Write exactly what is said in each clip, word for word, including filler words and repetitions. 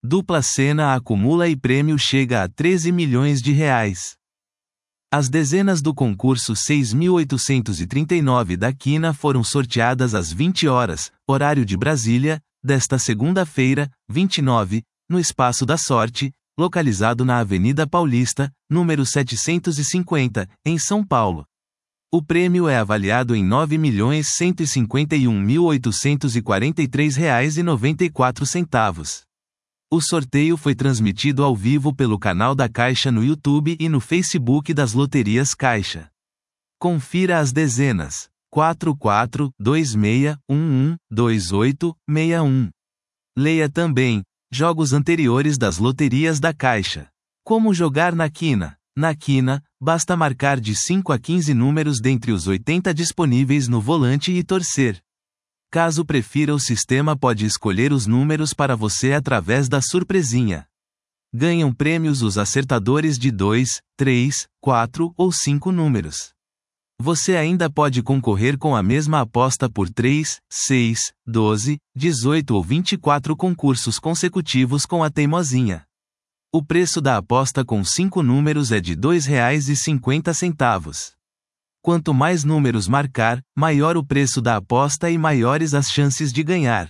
Dupla cena acumula e prêmio chega a treze milhões de reais. As dezenas do concurso seis mil oitocentos e trinta e nove da Quina foram sorteadas às vinte horas, horário de Brasília, desta segunda-feira, vinte e nove, no Espaço da Sorte, localizado na Avenida Paulista, número setecentos e cinquenta, em São Paulo. O prêmio é avaliado em nove milhões cento e cinquenta e um mil oitocentos e quarenta e três reais e noventa e quatro centavos. O sorteio foi transmitido ao vivo pelo canal da Caixa no YouTube e no Facebook das Loterias Caixa. Confira as dezenas: quatro quatro, dois seis, um um, dois oito, seis um. Leia também jogos anteriores das loterias da Caixa. Como jogar na Quina? Na Quina, basta marcar de cinco a quinze números dentre os oitenta disponíveis no volante e torcer. Caso prefira, o sistema pode escolher os números para você através da surpresinha. Ganham prêmios os acertadores de dois, três, quatro ou cinco números. Você ainda pode concorrer com a mesma aposta por três, seis, doze, dezoito ou vinte e quatro concursos consecutivos com a teimosinha. O preço da aposta com cinco números é de dois reais e cinquenta centavos. Quanto mais números marcar, maior o preço da aposta e maiores as chances de ganhar.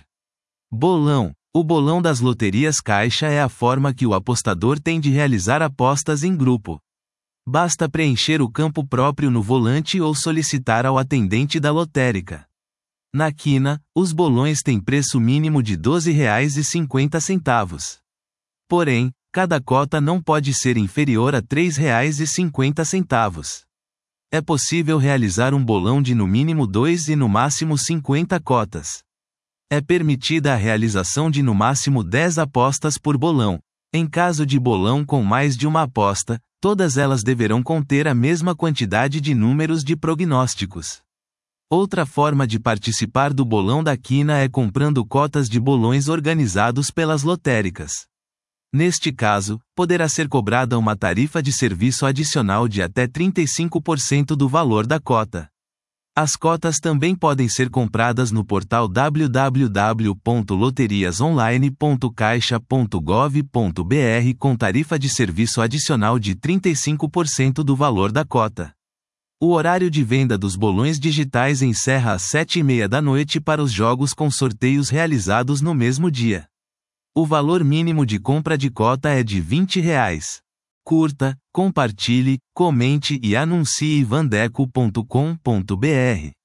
Bolão. O bolão das Loterias Caixa é a forma que o apostador tem de realizar apostas em grupo. Basta preencher o campo próprio no volante ou solicitar ao atendente da lotérica. Na Quina, os bolões têm preço mínimo de doze reais e cinquenta centavos. Porém, cada cota não pode ser inferior a três reais e cinquenta centavos. É possível realizar um bolão de no mínimo dois e no máximo cinquenta cotas. É permitida a realização de no máximo dez apostas por bolão. Em caso de bolão com mais de uma aposta, todas elas deverão conter a mesma quantidade de números de prognósticos. Outra forma de participar do bolão da Quina é comprando cotas de bolões organizados pelas lotéricas. Neste caso, poderá ser cobrada uma tarifa de serviço adicional de até trinta e cinco por cento do valor da cota. As cotas também podem ser compradas no portal w w w ponto loterias online ponto caixa ponto gov ponto b r com tarifa de serviço adicional de trinta e cinco por cento do valor da cota. O horário de venda dos bolões digitais encerra às sete e meia da noite para os jogos com sorteios realizados no mesmo dia. O valor mínimo de compra de cota é de vinte reais. Curta, compartilhe, comente e anuncie vandeco ponto com ponto b r.